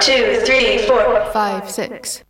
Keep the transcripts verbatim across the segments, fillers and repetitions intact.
two, three, four, five, six.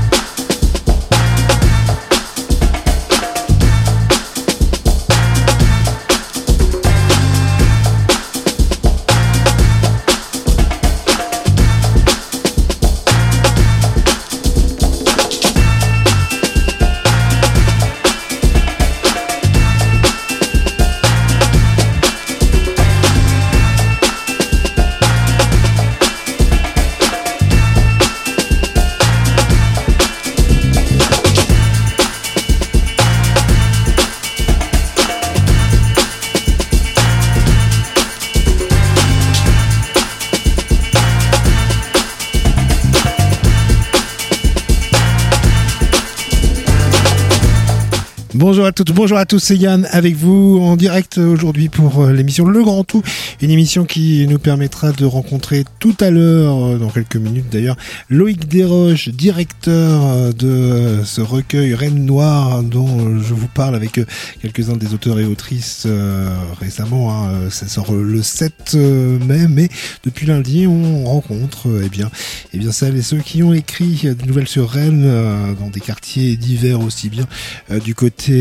Bonjour à toutes, bonjour à tous, c'est Yann avec vous en direct aujourd'hui pour l'émission Le Grand Tout, une émission qui nous permettra de rencontrer tout à l'heure, dans quelques minutes d'ailleurs, Loïc Desroches, directeur de ce recueil Reine Noire dont je vous parle avec quelques-uns des auteurs et autrices euh, récemment, hein. Ça sort le sept mai, mais depuis lundi on rencontre eh bien, eh bien celles et ceux qui ont écrit des nouvelles sur Rennes euh, dans des quartiers divers aussi bien euh, du côté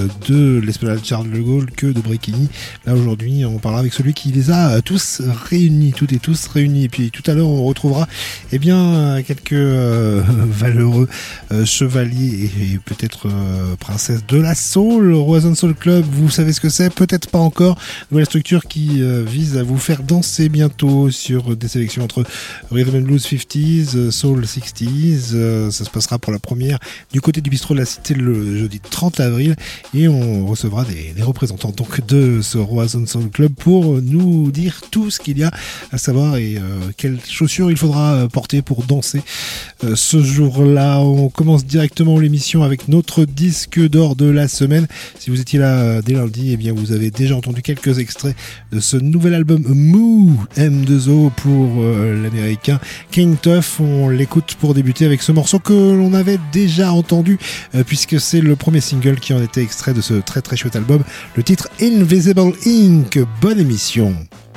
de l'Esplanade Charles de Gaulle que de Bréquigny. Là aujourd'hui on parlera avec celui qui les a tous réunis, toutes et tous réunis, et puis tout à l'heure on retrouvera eh bien quelques euh, valeureux euh, chevaliers et, et peut-être euh, princesses de la soul. Roison Soul Club, vous savez ce que c'est, peut-être pas encore. Nouvelle structure qui euh, vise à vous faire danser bientôt sur des sélections entre Rhythm and Blues cinquantaise, Soul sixties. Euh, ça se passera pour la première du côté du bistrot de la Cité le jeudi trente avril. Et on recevra des, des représentants donc de ce Roison Soul Club pour nous dire tout ce qu'il y a à savoir et euh, quelles chaussures il faudra porter pour danser euh, ce jour-là. On commence directement l'émission avec notre disque d'or de la semaine. Si vous étiez là euh, dès lundi, eh bien vous avez déjà entendu quelques extraits de ce nouvel album Moo M deux O pour euh, l'américain King Tuff. On l'écoute pour débuter avec ce morceau que l'on avait déjà entendu euh, puisque c'est le premier single qui en était extrait de ce très très chouette album, le titre Invisible Ink. Bonne émission.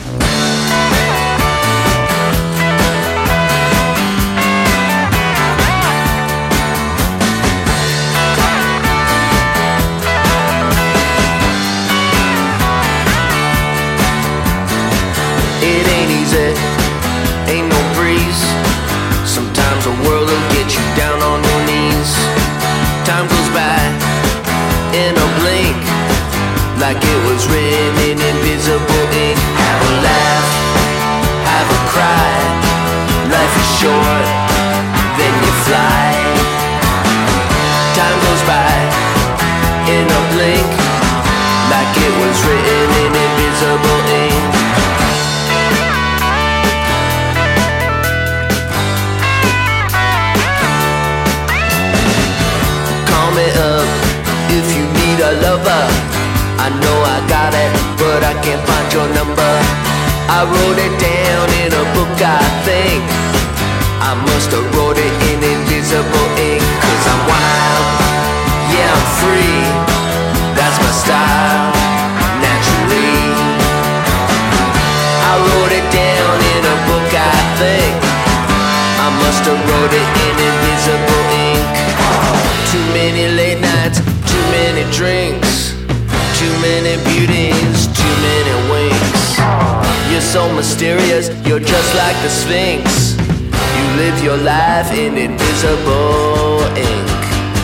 It ain't easy, ain't no breeze. Sometimes the world will get you down on your knees. Time goes by in a blink, like it was written in invisible ink. Have a laugh, have a cry. Life is short, then you fly. Time goes by in a blink, like it was written in invisible ink. Call me up if you need a lover. I know I got it, but I can't find your number. I wrote it down in a book, I think. I must have wrote it in invisible ink. Cause I'm wild, yeah I'm free. That's my style, naturally. I wrote it down in a book, I think. I must have wrote it in invisible ink. Too many late nights, too many drinks, too many beauties, too many winks. You're so mysterious, you're just like the Sphinx. You live your life in invisible ink.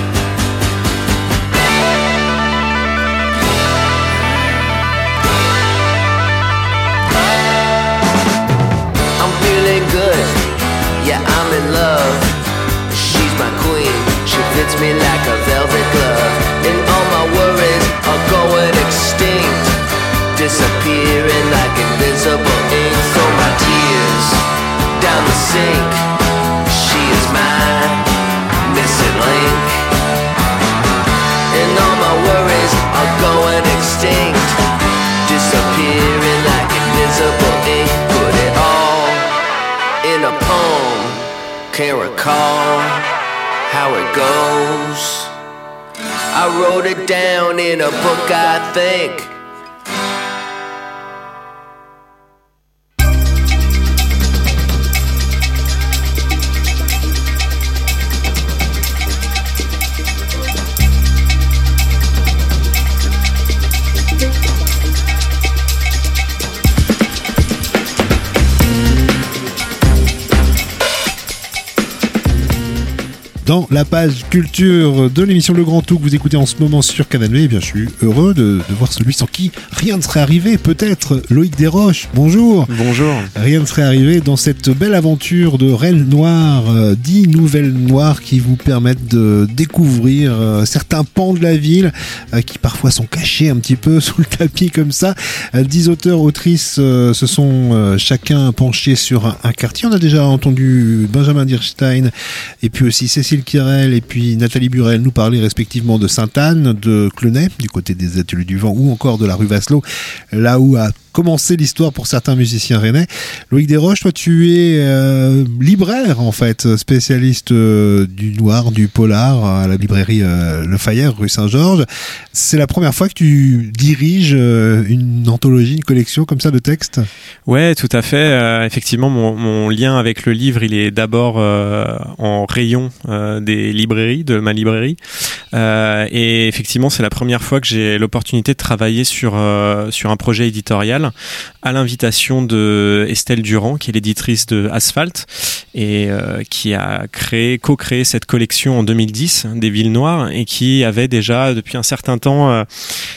I'm feeling good, yeah I'm in love. She's my queen, she fits me like a velvet glove. And all my worries are going extinct, disappearing like invisible ink. Throw my tears down the sink. She is my missing link. And all my worries are going extinct, disappearing like invisible ink. Put it all in a poem, can't recall how it goes. I wrote it down in a book, I think. dans la page culture de l'émission Le Grand Tout que vous écoutez en ce moment sur Canal B. Eh bien, je suis heureux de, de voir celui sans qui rien ne serait arrivé, peut-être Loïc Desroches. Bonjour. Bonjour. Rien ne serait arrivé dans cette belle aventure de Reine Noire, euh, dix nouvelles noires qui vous permettent de découvrir euh, certains pans de la ville euh, qui parfois sont cachés un petit peu sous le tapis comme ça. Euh, dix auteurs, autrices euh, se sont euh, chacun penchés sur un, un quartier. On a déjà entendu Benjamin Dierstein et puis aussi Cécile Kirel et puis Nathalie Burel nous parler respectivement de Sainte-Anne, de Clenay, du côté des Ateliers du Vent, ou encore de la rue Vasselot, là où a commencé l'histoire pour certains musiciens rennais. Loïc Desroches, toi tu es euh, libraire en fait, spécialiste euh, du noir, du polar à la librairie euh, Le Fayère, rue Saint-Georges. C'est la première fois que tu diriges euh, une anthologie, une collection comme ça de textes? Ouais, tout à fait. Euh, effectivement, mon, mon lien avec le livre, il est d'abord euh, en rayon euh, des librairies, de ma librairie. Euh, et effectivement, c'est la première fois que j'ai l'opportunité de travailler sur euh, sur un projet éditorial à l'invitation de Estelle Durand, qui est l'éditrice de Asphalt et euh, qui a créé, co-créé cette collection en deux mille dix des villes noires et qui avait déjà depuis un certain temps euh,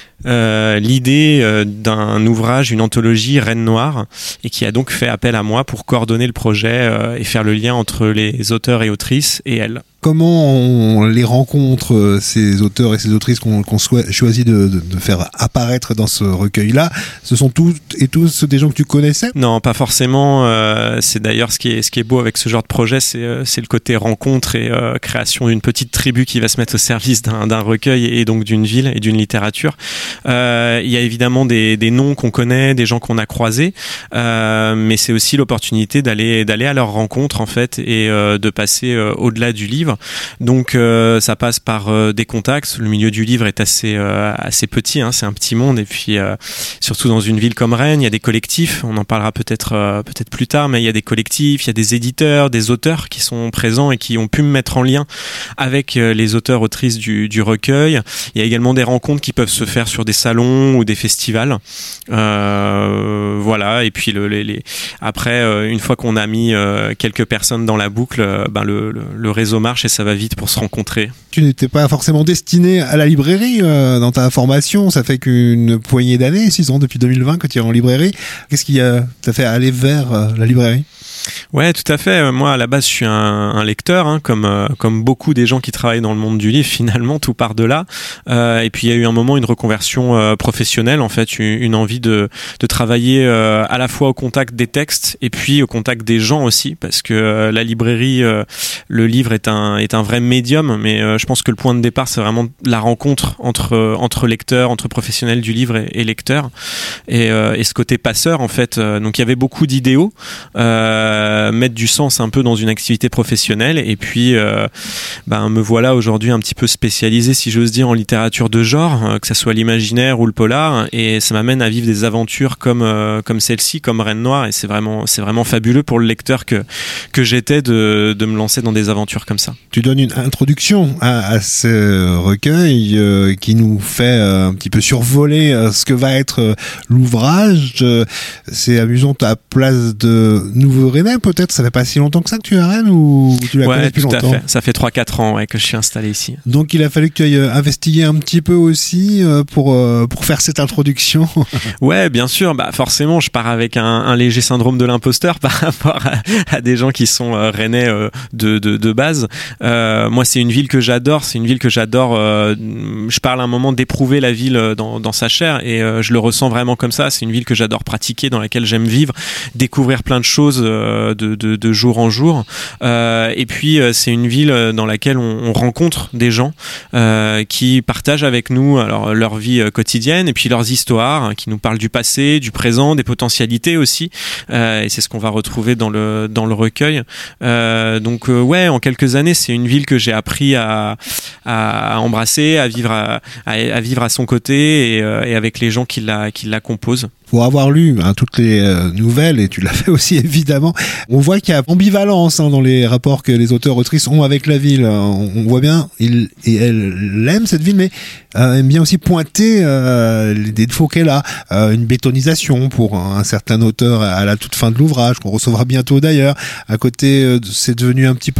Euh, l'idée euh, d'un ouvrage, une anthologie Reine Noire, et qui a donc fait appel à moi pour coordonner le projet euh, et faire le lien entre les auteurs et autrices et elle. Comment on les rencontre, ces auteurs et ces autrices qu'on, qu'on soit, choisit de, de, de faire apparaître dans ce recueil-là? Ce sont toutes et tous des gens que tu connaissais? Non, pas forcément. Euh, c'est d'ailleurs ce qui est, ce qui est beau avec ce genre de projet, c'est, euh, c'est le côté rencontre et euh, création d'une petite tribu qui va se mettre au service d'un, d'un recueil et donc d'une ville et d'une littérature. Euh, il y a évidemment des, des noms qu'on connaît, des gens qu'on a croisés, euh, mais c'est aussi l'opportunité d'aller, d'aller à leur rencontre en fait et euh, de passer euh, au-delà du livre. Donc euh, ça passe par euh, des contacts. Le milieu du livre est assez euh, assez petit, hein, c'est un petit monde et puis euh, surtout dans une ville comme Rennes, il y a des collectifs. On en parlera peut-être euh, peut-être plus tard, mais il y a des collectifs, il y a des éditeurs, des auteurs qui sont présents et qui ont pu me mettre en lien avec euh, les auteurs autrices du du recueil. Il y a également des rencontres qui peuvent se faire sur des salons ou des festivals. Euh, voilà. Et puis le, les, les après euh, une fois qu'on a mis euh, quelques personnes dans la boucle, euh, ben le, le le réseau marche et ça va vite pour se rencontrer. Tu n'étais pas forcément destiné à la librairie euh, dans ta formation, ça fait qu'une poignée d'années, six ans depuis deux mille vingt que tu es en librairie. Qu'est-ce qui a, t'a fait aller vers euh, la librairie? Ouais, tout à fait. Moi, à la base, je suis un, un lecteur, hein, comme euh, comme beaucoup des gens qui travaillent dans le monde du livre. Finalement, tout part de là. Euh, et puis, il y a eu un moment une reconversion euh, professionnelle, en fait, une, une envie de de travailler euh, à la fois au contact des textes et puis au contact des gens aussi, parce que euh, la librairie, euh, le livre est un est un vrai médium, mais euh, je pense que le point de départ, c'est vraiment la rencontre entre euh, entre lecteurs, entre professionnels du livre et, et lecteurs, et, euh, et ce côté passeur, en fait. Euh, donc, il y avait beaucoup d'idéaux. Euh, Euh, mettre du sens un peu dans une activité professionnelle et puis euh, ben, me voilà aujourd'hui un petit peu spécialisé, si j'ose dire, en littérature de genre, euh, que ça soit l'imaginaire ou le polar, et ça m'amène à vivre des aventures comme euh, comme celle-ci, comme Reine Noire, et c'est vraiment c'est vraiment fabuleux pour le lecteur que que j'étais de de me lancer dans des aventures comme ça. Tu donnes une introduction à, à ce recueil euh, qui nous fait euh, un petit peu survoler euh, ce que va être euh, l'ouvrage. Euh, c'est amusant, ta place de nouveau Rennais, peut-être. Ça fait pas si longtemps que ça que tu es à Rennes, ou tu la ouais, connais depuis tout longtemps? À fait. Ça fait trois quatre ans ouais, que je suis installé ici. Donc il a fallu que tu ailles investiguer un petit peu aussi euh, pour euh, pour faire cette introduction. Ouais, bien sûr. Bah forcément, je pars avec un, un léger syndrome de l'imposteur par rapport à, à des gens qui sont euh, rennais euh, de, de de base. Euh, moi, c'est une ville que j'adore. C'est une ville que j'adore. Euh, je parle à un moment d'éprouver la ville dans dans sa chair et euh, je le ressens vraiment comme ça. C'est une ville que j'adore pratiquer, dans laquelle j'aime vivre, découvrir plein de choses euh, de, de de jour en jour. Euh, et puis euh, c'est une ville dans laquelle on, on rencontre des gens euh, qui partagent avec nous alors leur vie quotidienne et puis leurs histoires, hein, qui nous parlent du passé, du présent, des potentialités aussi. Euh, et c'est ce qu'on va retrouver dans le dans le recueil. Euh, donc euh, ouais, en quelques années, c'est une ville que j'ai appris à à embrasser, à vivre à, à, à vivre à son côté et, euh, et avec les gens qui la qui la composent. Pour avoir lu hein, toutes les euh, nouvelles, et tu l'as fait aussi évidemment, on voit qu'il y a ambivalence hein, dans les rapports que les auteurs-autrices ont avec la ville. On, on voit bien, il et elle aime cette ville, mais euh, aime bien aussi pointer euh, les défauts qu'elle a. Euh, une bétonisation pour un, un certain auteur à la toute fin de l'ouvrage, qu'on recevra bientôt d'ailleurs. À côté, euh, c'est devenu un petit peu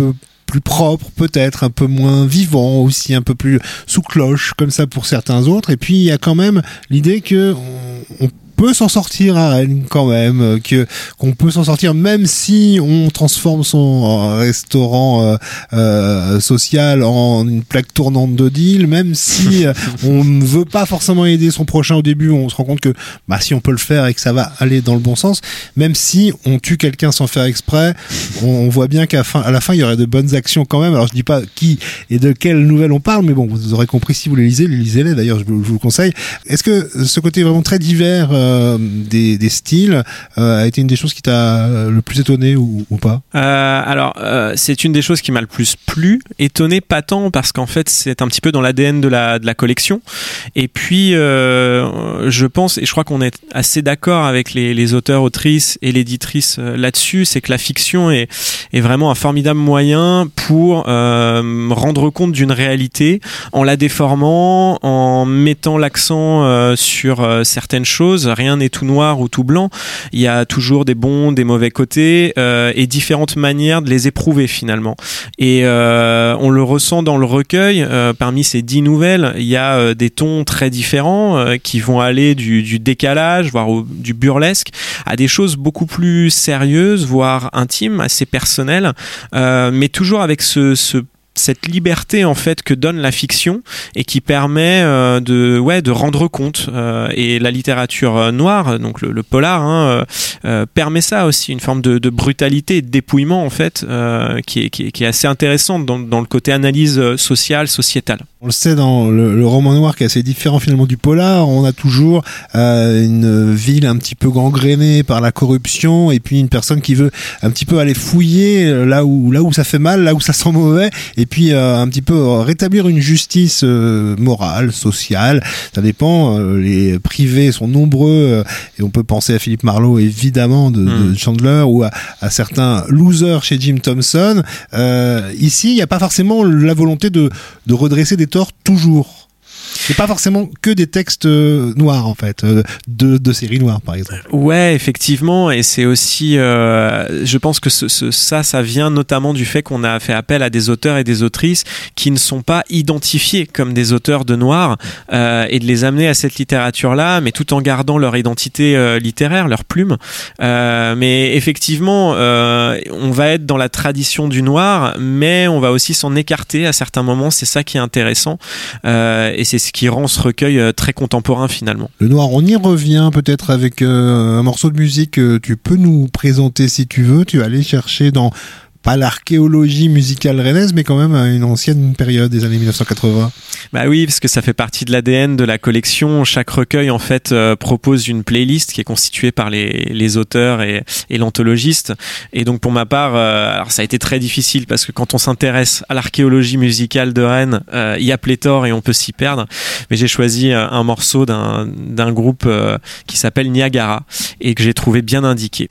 plus propre, peut-être un peu moins vivant aussi, un peu plus sous cloche comme ça pour certains autres. Et puis il y a quand même l'idée que on, on peut s'en sortir à Rennes quand même, que qu'on peut s'en sortir même si on transforme son restaurant euh, euh, social en une plaque tournante de deal, même si euh, on ne veut pas forcément aider son prochain au début, on se rend compte que bah si on peut le faire et que ça va aller dans le bon sens, même si on tue quelqu'un sans faire exprès, on, on voit bien qu'à fin, à la fin il y aurait de bonnes actions quand même. Alors je dis pas qui et de quelles nouvelles on parle, mais bon, vous aurez compris si vous les lisez, les lisez-les d'ailleurs, je, je vous le conseille. Est-ce que ce côté vraiment très divers euh, Des, des styles euh, a été une des choses qui t'a le plus étonné ou, ou pas? euh, Alors euh, c'est une des choses qui m'a le plus plu. Étonné pas tant parce qu'en fait c'est un petit peu dans l'A D N de la de la collection. Et puis euh, je pense et je crois qu'on est assez d'accord avec les, les auteurs, autrices et l'éditrice euh, là-dessus, c'est que la fiction est est vraiment un formidable moyen pour euh, rendre compte d'une réalité en la déformant, en mettant l'accent euh, sur euh, certaines choses. Rien n'est tout noir ou tout blanc, il y a toujours des bons, des mauvais côtés euh, et différentes manières de les éprouver finalement. Et euh, on le ressent dans le recueil, euh, parmi ces dix nouvelles, il y a euh, des tons très différents euh, qui vont aller du, du décalage, voire au, du burlesque, à des choses beaucoup plus sérieuses, voire intimes, assez personnelles, euh, mais toujours avec ce, ce cette liberté en fait que donne la fiction et qui permet euh, de ouais de rendre compte euh, et la littérature noire, donc le, le polar hein, euh, permet ça aussi, une forme de, de brutalité et de dépouillement en fait euh, qui, est, qui, est, qui est assez intéressante dans, dans le côté analyse sociale, sociétale. On le sait dans le, le roman noir qui est assez différent finalement du polar, on a toujours euh, une ville un petit peu gangrénée par la corruption et puis une personne qui veut un petit peu aller fouiller là où là où ça fait mal, là où ça sent mauvais, et puis euh, un petit peu rétablir une justice euh, morale, sociale. Ça dépend. Euh, les privés sont nombreux euh, et on peut penser à Philippe Marlowe évidemment de, mmh. de Chandler ou à, à certains losers chez Jim Thompson. Euh, ici, il n'y a pas forcément la volonté de, de redresser des torts toujours. C'est pas forcément que des textes euh, noirs en fait, euh, de, de séries noires par exemple. Ouais, effectivement, et c'est aussi, euh, je pense que ce, ce, ça, ça vient notamment du fait qu'on a fait appel à des auteurs et des autrices qui ne sont pas identifiés comme des auteurs de noir euh, et de les amener à cette littérature-là, mais tout en gardant leur identité euh, littéraire, leur plume. Euh, mais effectivement, euh, on va être dans la tradition du noir, mais on va aussi s'en écarter à certains moments. C'est ça qui est intéressant, euh, et c'est ce qui rend ce recueil très contemporain finalement. Le noir, on y revient peut-être avec euh, un morceau de musique que tu peux nous présenter si tu veux. Tu vas aller chercher dans, pas l'archéologie musicale rennaise, mais quand même à une ancienne période des années mille neuf cent quatre-vingts. Bah oui, parce que ça fait partie de l'A D N de la collection. Chaque recueil en fait euh, propose une playlist qui est constituée par les, les auteurs et, et l'anthologiste. Et donc pour ma part, euh, alors ça a été très difficile parce que quand on s'intéresse à l'archéologie musicale de Rennes, euh, il y a pléthore et on peut s'y perdre. Mais j'ai choisi euh, un morceau d'un, d'un groupe euh, qui s'appelle Niagara et que j'ai trouvé bien indiqué.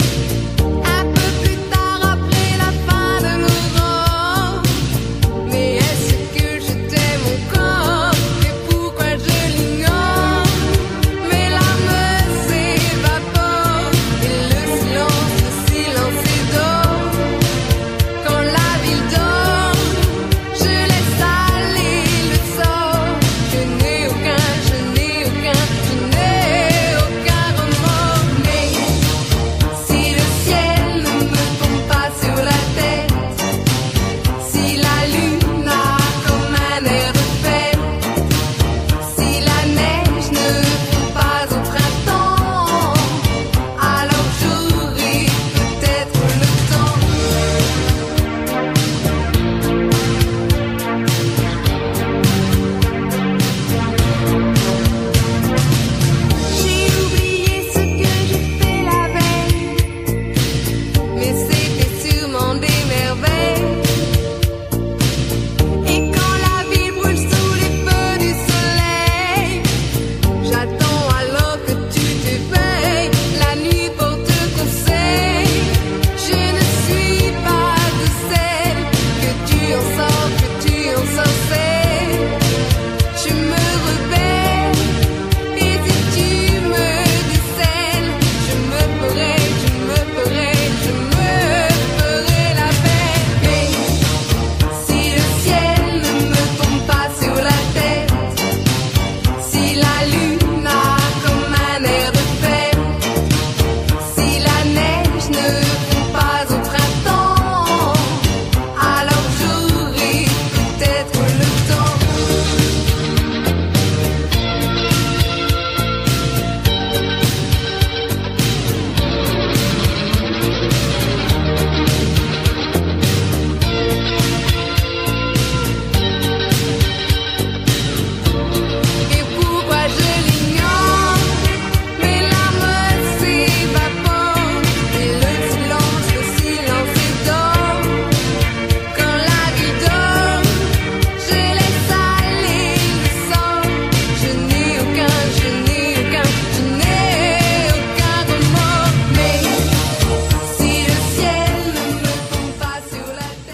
Mais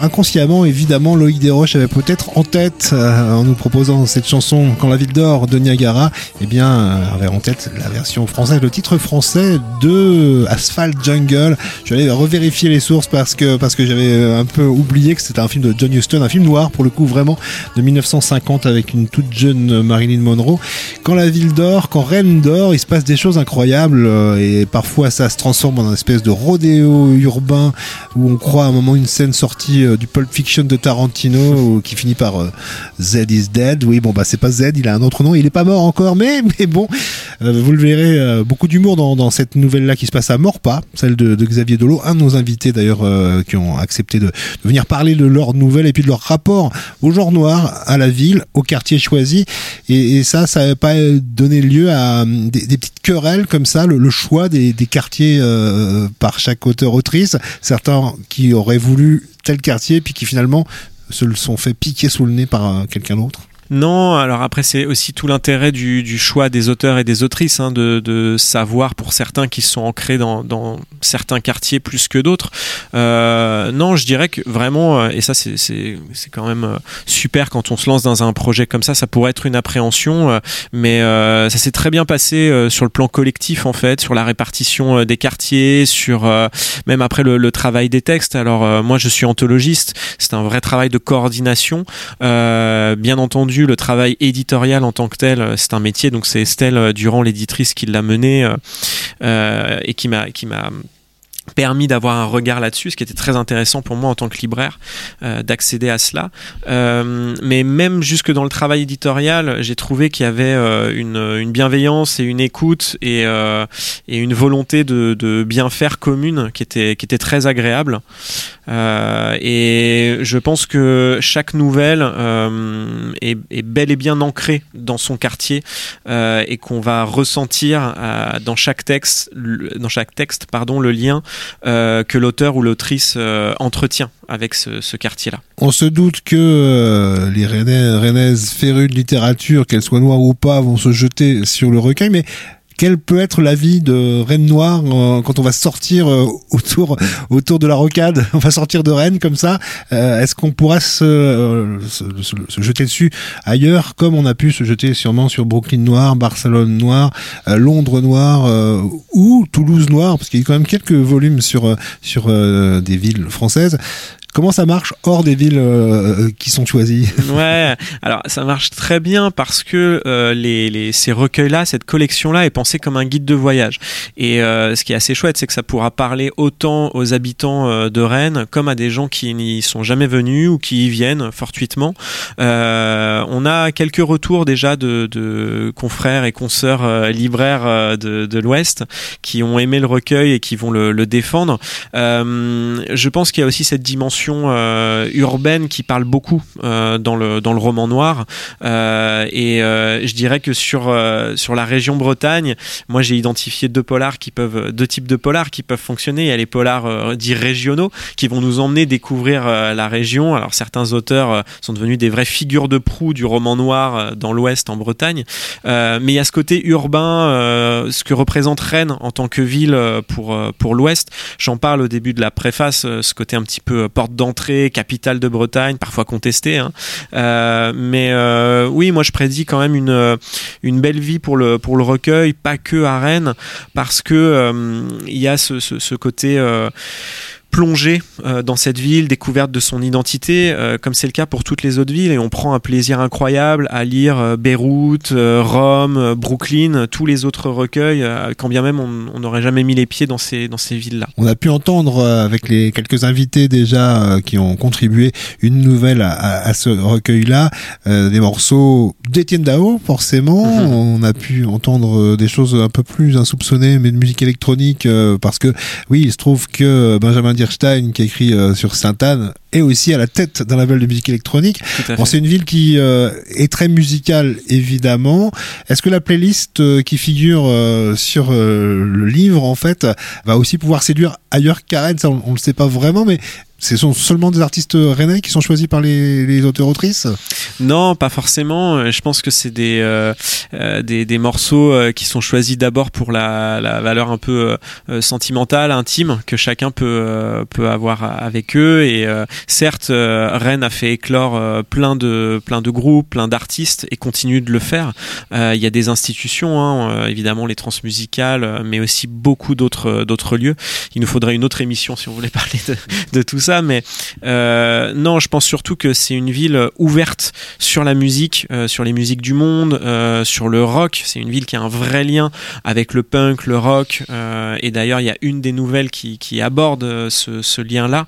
inconsciemment, évidemment, Loïc Desroches avait peut-être en tête, euh, en nous proposant cette chanson Quand la ville dort de Niagara, eh bien, euh, avait en tête la version française, le titre français de Asphalt Jungle. Je vais aller revérifier les sources parce que, parce que j'avais un peu oublié que c'était un film de John Huston, un film noir pour le coup, vraiment de mille neuf cent cinquante avec une toute jeune Marilyn Monroe. Quand la ville dort, quand Rennes dort, il se passe des choses incroyables euh, et parfois ça se transforme en une espèce de rodéo urbain où on croit à un moment une scène sortie euh, du Pulp Fiction de Tarantino qui finit par euh, Z is dead. Oui, bon bah c'est pas Z, il a un autre nom, il est pas mort encore, mais mais bon, euh, vous le verrez, euh, beaucoup d'humour dans, dans cette nouvelle là qui se passe à Maurepas, celle de, de Xavier Dolo, un de nos invités d'ailleurs euh, qui ont accepté de, de venir parler de leur nouvelle et puis de leur rapport au genre noir, à la ville, au quartier choisi, et, et ça, ça n'a pas donné lieu à des, des petites querelles comme ça, le, le choix des, des quartiers euh, par chaque auteur-autrice, certains qui auraient voulu tel quartier puis qui finalement se le sont fait piquer sous le nez par euh, quelqu'un d'autre. Non, alors après c'est aussi tout l'intérêt du, du choix des auteurs et des autrices, hein, de, de savoir pour certains qui sont ancrés dans, dans certains quartiers plus que d'autres. Euh, non, je dirais que vraiment, et ça c'est, c'est, c'est quand même super quand on se lance dans un projet comme ça, ça pourrait être une appréhension, mais euh, ça s'est très bien passé sur le plan collectif en fait, sur la répartition des quartiers, sur euh, même après le, le travail des textes. Alors euh, moi je suis anthologiste, c'est un vrai travail de coordination, euh, bien entendu. Le travail éditorial en tant que tel, c'est un métier, donc c'est Estelle Durand, l'éditrice, qui l'a mené euh, et qui m'a, qui m'a permis d'avoir un regard là-dessus, ce qui était très intéressant pour moi en tant que libraire, euh, d'accéder à cela. Euh, mais même jusque dans le travail éditorial, j'ai trouvé qu'il y avait euh, une, une bienveillance et une écoute et, euh, et une volonté de, de bien faire commune qui était, qui était très agréable. Euh, et je pense que chaque nouvelle euh, est, est bel et bien ancrée dans son quartier euh, et qu'on va ressentir euh, dans chaque texte, le, dans chaque texte, pardon, le lien Euh, que l'auteur ou l'autrice euh, entretient avec ce, ce quartier-là. On se doute que euh, les Rennais, Rennaises férues de littérature, qu'elles soient noires ou pas, vont se jeter sur le recueil, mais quel peut être l'avis de Rennes Noire euh, quand on va sortir euh, autour autour de la rocade, on va sortir de Rennes comme ça, euh, est-ce qu'on pourra se, euh, se, se, se jeter dessus ailleurs comme on a pu se jeter sûrement sur Brooklyn Noir, Barcelone Noir, euh, Londres Noir euh, ou Toulouse Noir, parce qu'il y a quand même quelques volumes sur, sur euh, des villes françaises. Comment ça marche hors des villes euh, qui sont choisies ? Ouais, alors ça marche très bien parce que euh, les, les, ces recueils-là, cette collection-là est pensée comme un guide de voyage. Et euh, ce qui est assez chouette, c'est que ça pourra parler autant aux habitants euh, de Rennes comme à des gens qui n'y sont jamais venus ou qui y viennent fortuitement. Euh, on a quelques retours déjà de, de confrères et consoeurs euh, libraires euh, de, de l'Ouest qui ont aimé le recueil et qui vont le, le défendre. Euh, je pense qu'il y a aussi cette dimension Euh, urbaine qui parle beaucoup euh, dans le dans le roman noir euh, et euh, je dirais que sur euh, sur la région Bretagne, moi j'ai identifié deux polars qui peuvent deux types de polars qui peuvent fonctionner. Il y a les polars euh, dits régionaux qui vont nous emmener découvrir euh, la région. Alors certains auteurs euh, sont devenus des vraies figures de proue du roman noir euh, dans l'Ouest, en Bretagne, euh, mais il y a ce côté urbain, euh, ce que représente Rennes en tant que ville euh, pour euh, pour l'Ouest. J'en parle au début de la préface, euh, ce côté un petit peu euh, porte d'entrée, capitale de Bretagne, parfois contestée, hein. Euh, mais euh, oui, moi je prédis quand même une une belle vie pour le pour le recueil, pas que à Rennes, parce que euh, il y a ce ce, ce côté euh, plongé euh, dans cette ville, découverte de son identité, euh, comme c'est le cas pour toutes les autres villes, et on prend un plaisir incroyable à lire euh, Beyrouth, euh, Rome, euh, Brooklyn, tous les autres recueils, euh, quand bien même on n'aurait jamais mis les pieds dans ces dans ces villes-là. On a pu entendre euh, avec les quelques invités déjà euh, qui ont contribué une nouvelle à, à, à ce recueil-là, euh, des morceaux d'Étienne Dao, forcément. Mm-hmm. On a pu entendre des choses un peu plus insoupçonnées, mais de musique électronique, euh, parce que oui, il se trouve que Benjamin Dierstein, qui a écrit euh, sur Sainte-Anne, est aussi à la tête d'un label de musique électronique. Bon, c'est une ville qui euh, est très musicale, évidemment. Est-ce que la playlist euh, qui figure euh, sur euh, le livre, en fait, va aussi pouvoir séduire ailleurs qu'à Rennes, ça on, on le sait pas vraiment, mais ce sont seulement des artistes rennais qui sont choisis par les, les auteurs-autrices ? Non, pas forcément. Je pense que c'est des, euh, euh, des, des morceaux euh, qui sont choisis d'abord pour la, la valeur un peu euh, sentimentale, intime, que chacun peut, euh, peut avoir avec eux. Et euh, certes, euh, Rennes a fait éclore euh, plein, de, plein de groupes, plein d'artistes et continue de le faire. Euh, il y a des institutions, hein, euh, évidemment les transmusicales, mais aussi beaucoup d'autres, d'autres lieux. Il nous faudrait une autre émission si on voulait parler de, de tout ça. Mais euh, non, je pense surtout que c'est une ville ouverte sur la musique, euh, sur les musiques du monde, euh, sur le rock. C'est une ville qui a un vrai lien avec le punk, le rock. Euh, et d'ailleurs, il y a une des nouvelles qui, qui aborde ce, ce lien-là.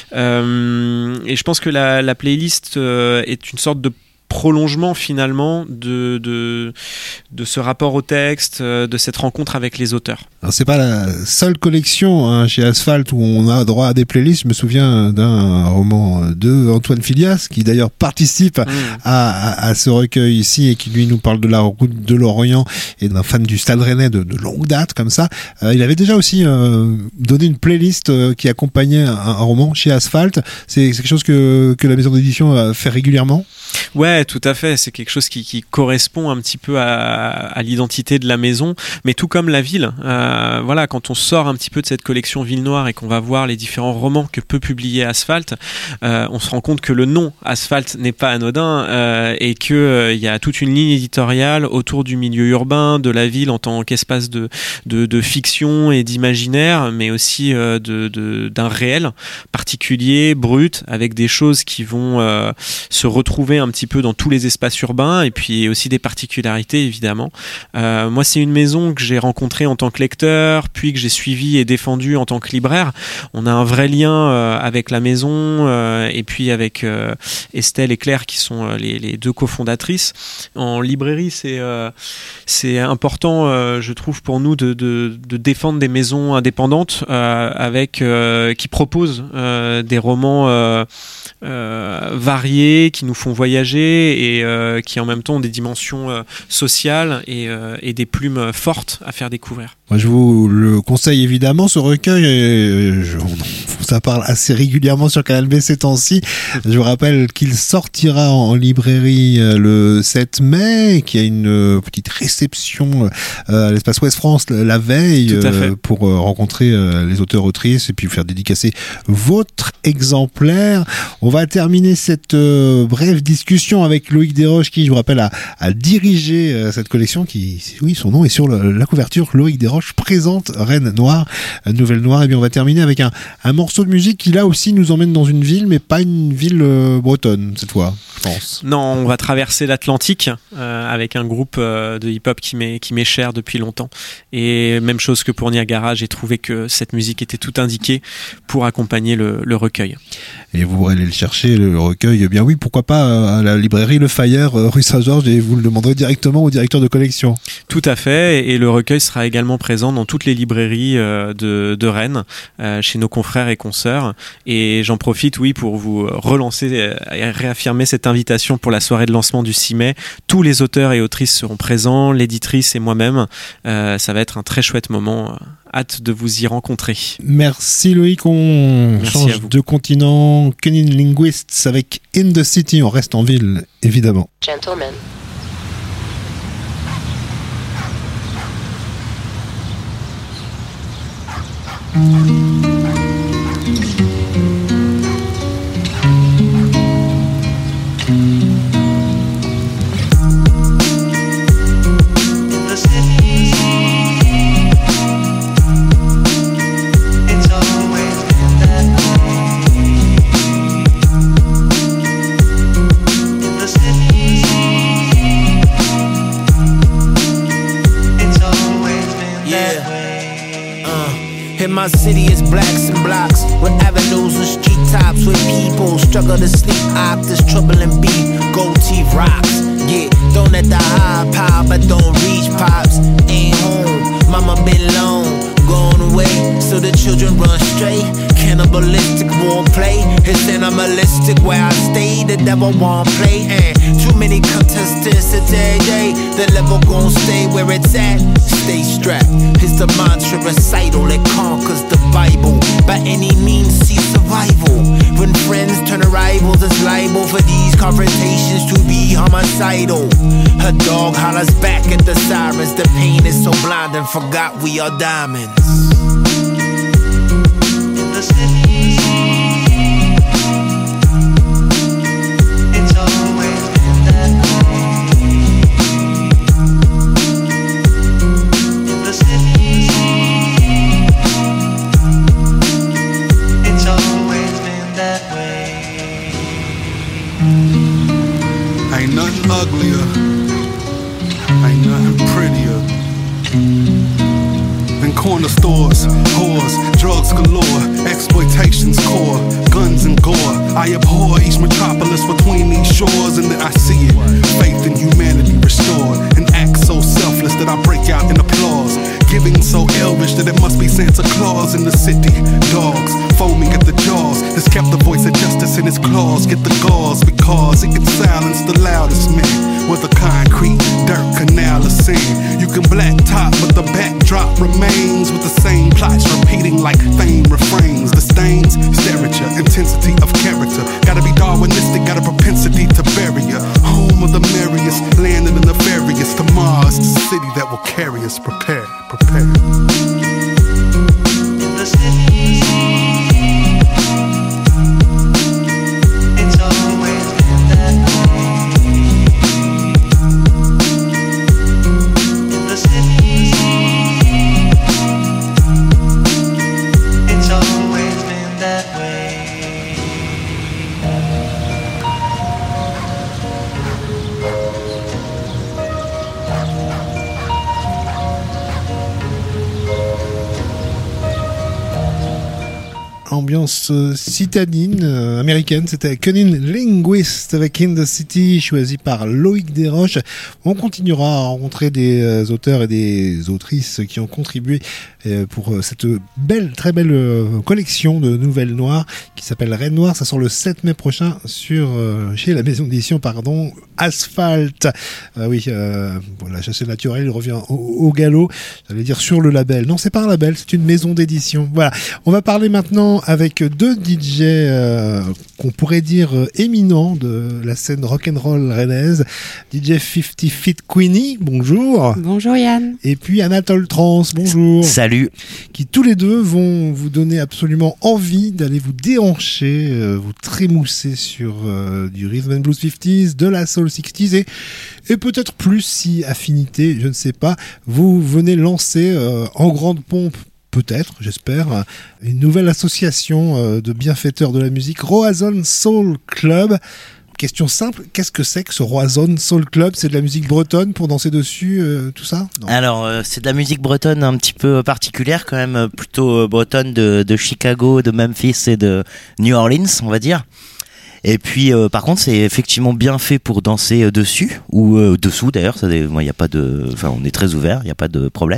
Euh, et je pense que la, la playlist euh, est une sorte de prolongement finalement de, de, de ce rapport au texte, de cette rencontre avec les auteurs. Alors, c'est pas la seule collection hein, chez Asphalt où on a droit à des playlists. Je me souviens d'un roman de Antoine Filias qui d'ailleurs participe mmh. à, à, à ce recueil ici et qui lui nous parle de la route de l'Orient et d'un fan du Stade Rennais de, de longue date comme ça. Euh, il avait déjà aussi euh, donné une playlist euh, qui accompagnait un, un roman chez Asphalt. C'est, c'est quelque chose que, que la maison d'édition fait régulièrement ? Ouais, tout à fait. C'est quelque chose qui, qui correspond un petit peu à, à l'identité de la maison, mais tout comme la ville. Euh, voilà, quand on sort un petit peu de cette collection Ville Noire et qu'on va voir les différents romans que peut publier Asphalt, euh, on se rend compte que le nom Asphalt n'est pas anodin euh, et que euh, il y a toute une ligne éditoriale autour du milieu urbain, de la ville en tant qu'espace de de, de fiction et d'imaginaire, mais aussi euh, de, de d'un réel particulier, brut, avec des choses qui vont euh, se retrouver un petit peu dans tous les espaces urbains et puis aussi des particularités évidemment. Euh, moi c'est une maison que j'ai rencontrée en tant que lecteur, puis que j'ai suivie et défendue en tant que libraire. On a un vrai lien euh, avec la maison euh, et puis avec euh, Estelle et Claire qui sont euh, les, les deux cofondatrices. En librairie c'est, euh, c'est important euh, je trouve pour nous de, de, de défendre des maisons indépendantes euh, avec, euh, qui proposent euh, des romans euh, euh, variés, qui nous font voyager et euh, qui en même temps ont des dimensions euh, sociales et, euh, et des plumes fortes à faire découvrir. Moi, je vous le conseille évidemment, ce recueil. Et je, ça parle assez régulièrement sur Canal B ces temps-ci. Je vous rappelle qu'il sortira en librairie le sept mai, qu'il y a une petite réception à l'Espace Ouest France la veille pour rencontrer les auteurs-autrices et puis faire dédicacer votre exemplaire. On va terminer cette brève discussion avec Loïc Desroches qui, je vous rappelle, a, a dirigé cette collection qui, oui, son nom est sur le, la couverture. Loïc Desroches présente Rennes Noire, Nouvelle Noire. Et bien on va terminer avec un, un morceau de musique qui là aussi nous emmène dans une ville, mais pas une ville euh, bretonne cette fois, je pense. Non, on va traverser l'Atlantique euh, avec un groupe euh, de hip-hop qui m'est, qui m'est cher depuis longtemps. Et même chose que pour Niagara, j'ai trouvé que cette musique était tout indiquée pour accompagner le, le recueil. Et vous allez le chercher, le recueil, eh bien oui, pourquoi pas à la librairie Le Fayeur, rue Saint-Georges, et vous le demanderez directement au directeur de collection. Tout à fait, et le recueil sera également présent dans toutes les librairies euh, de, de Rennes, euh, chez nos confrères et consoeurs. Et j'en profite, oui, pour vous relancer et réaffirmer cette invitation pour la soirée de lancement du six mai. Tous les auteurs et autrices seront présents, l'éditrice et moi-même. Euh, ça va être un très chouette moment. Hâte de vous y rencontrer. Merci Loïc, on Merci change de continent. Kenin Linguists avec In the City, on reste en ville, évidemment. Gentlemen. My city is blacks and blocks with avenues and street tops with people struggle to sleep. Op this trouble and beat gold teeth rocks. Yeah, don't at the high pile, but don't reach pops. Ain't home, mama been long, gone away, so the children run straight. Cannibalistic won't play. It's animalistic where I stay. The the devil won't play. And too many contestants today, day. The level gon' stay where it's at. Stay strapped. It's the mantra recital that conquers the Bible. By any means, see survival. When friends turn to rivals, it's liable for these confrontations to be homicidal. Her dog hollers back at the sirens. The pain is so blind and forgot we are diamonds. In the city, it's always been that way. In the city, it's always been that way. Ain't nothing uglier, ain't nothing prettier than corner stores, whores, drugs galore, exploitation's core, guns and gore. I abhor each metropolis between these shores, and then I see it, faith in humanity restored, an act so selfless that I break out in applause, giving so elvish that it must be Santa Claus in the city. Dogs foaming at the jaws has kept the voice of justice in his claws. Get the gauze because it can silence the loudest man with a concrete dirt canal of sin. You can black top, but the backdrop remains with the same plots repeating like fame refrains. The stains stare at your intensity of character. Gotta be Darwinistic, got a propensity to bury ya. Home of the merriest, land of the nefarious. To Mars, the city that will carry us. Prepare, prepare. In the city, it's always been that way. In the city, it's always been that way. Ambiance euh, citadine euh, américaine, c'était Cunning Linguist avec In the City, choisi par Loïc Desroches. On continuera à rencontrer des euh, auteurs et des autrices qui ont contribué euh, pour euh, cette belle, très belle euh, collection de nouvelles noires qui s'appelle Reine Noire. Ça sort le sept mai prochain sur euh, chez la maison d'édition, pardon, Asphalt. Euh, oui, euh, voilà, Chassé naturel, il revient au, au galop. J'allais dire sur le label. Non, c'est pas un label, c'est une maison d'édition. Voilà. On va parler maintenant avec deux D J euh, qu'on pourrait dire euh, éminents de la scène rock'n'roll rennaise. D J cinquante Feet Queenie, bonjour. Bonjour Yann. Et puis Anatole Trance, bonjour. Salut. Qui tous les deux vont vous donner absolument envie d'aller vous déhancher, euh, vous trémousser sur euh, du Rhythm and Blues cinquantaise, de la Soul sixties et, et peut-être plus si affinité, je ne sais pas. Vous venez lancer euh, en grande pompe, peut-être, j'espère, une nouvelle association de bienfaiteurs de la musique, Roazhon Soul Club. Question simple, qu'est-ce que c'est que ce Roazhon Soul Club ? C'est de la musique bretonne pour danser dessus, euh, tout ça ? Non. Alors, euh, c'est de la musique bretonne un petit peu particulière quand même, plutôt euh, bretonne de, de Chicago, de Memphis et de New Orleans, on va dire. Et puis, euh, par contre, c'est effectivement bien fait pour danser euh, dessus ou euh, dessous d'ailleurs. Ça, moi, il y a pas de, enfin, on est très ouvert, il y a pas de problème.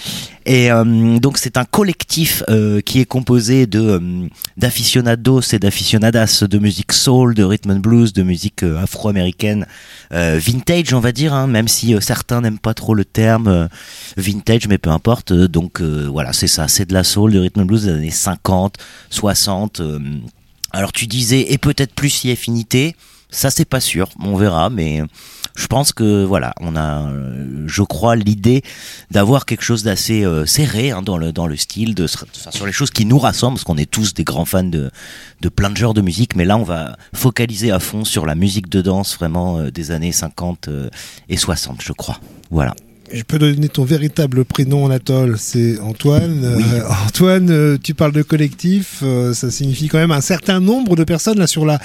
Et euh, donc, c'est un collectif euh, qui est composé de euh, d'aficionados et d'aficionadas de musique soul, de rhythm and blues, de musique euh, afro-américaine, euh, vintage, on va dire. Hein, même si euh, certains n'aiment pas trop le terme euh, vintage, mais peu importe. Euh, donc euh, voilà, c'est ça, c'est de la soul, de rhythm and blues des années cinquante, soixante. Euh, Alors tu disais, et peut-être plus si affinité, ça c'est pas sûr, on verra, mais je pense que voilà, on a, je crois, l'idée d'avoir quelque chose d'assez euh, serré hein, dans le dans le style, de, enfin, sur les choses qui nous rassemblent, parce qu'on est tous des grands fans de de plein de genres de musique, mais là on va focaliser à fond sur la musique de danse vraiment euh, des années cinquante euh, et soixante, je crois. Voilà. Je peux donner ton véritable prénom, Anatole, c'est Antoine. Oui. Euh, Antoine, euh, tu parles de collectif, euh, ça signifie quand même un certain nombre de personnes là sur la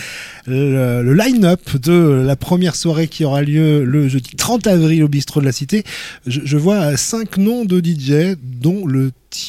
le, le line-up de la première soirée qui aura lieu le jeudi trente avril au Bistrot de la Cité. Je, je vois cinq noms de D J, dont le tien,